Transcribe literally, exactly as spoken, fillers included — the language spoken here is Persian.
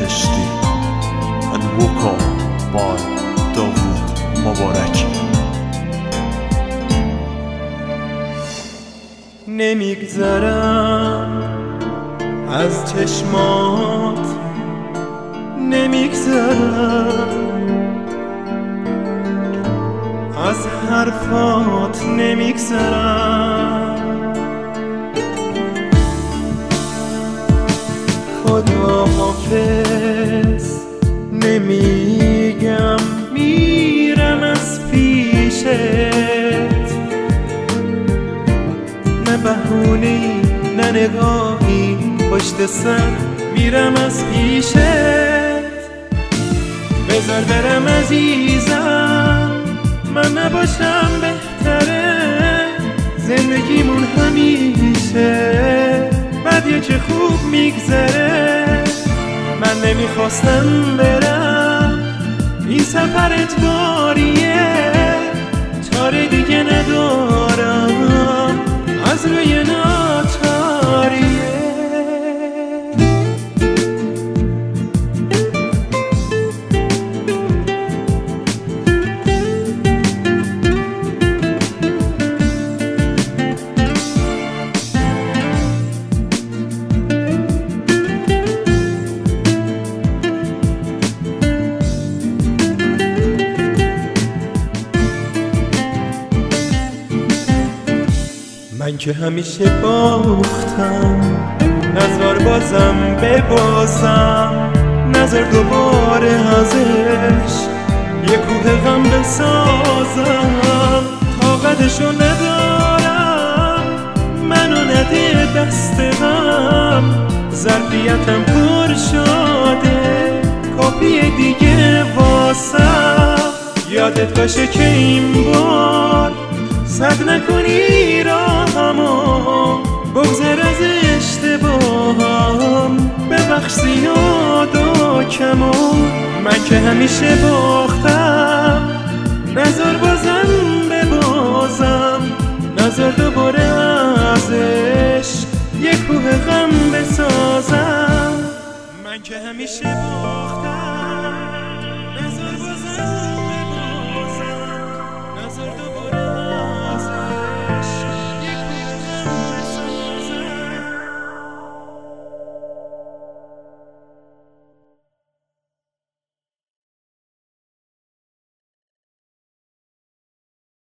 بهشتی and woke up by داوود مبارکی. نمیگذرم از چشمات، نمیگذرم از حرفات، نمیگذرم خدا حافظ نمیگم، میرم از پیشت، نه بهونه‌ای نه نگاهی پشت سر، میرم از پیشت. بذار برم عزیزم، من نباشم بهتره، زندگیمون همیشه بدیه که خوب میگذره. من نمیخواستم برم، این سفر اجباریه، چاره دیگه ندارم از روی ناچاریه. من که همیشه باختم، نذار بازم ببازم، نذار دوباره ازش یه کوه غم بسازم. طاقتشو ندارم، منو نده دست غم، ظرفیتم پر شده، کافیه دیگه واسم. یادت باشه که این بار صد نکنی راهمو، بگذر از اشتباهم، ببخش زیاد و کمو. من که همیشه باختم، نذار بازم ببازم، نذار دوباره ازش یه کوه غم بسازم. من که همیشه باختم، نذار بازم